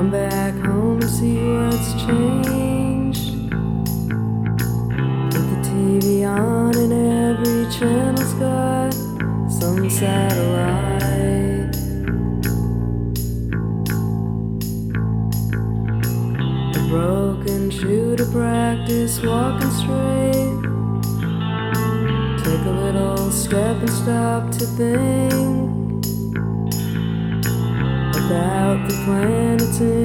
Come back home and see what's changed. Put the TV on and every channel's got some satellite. A broken shoe to practice walking straight. Take a little step and stop to think about the planets in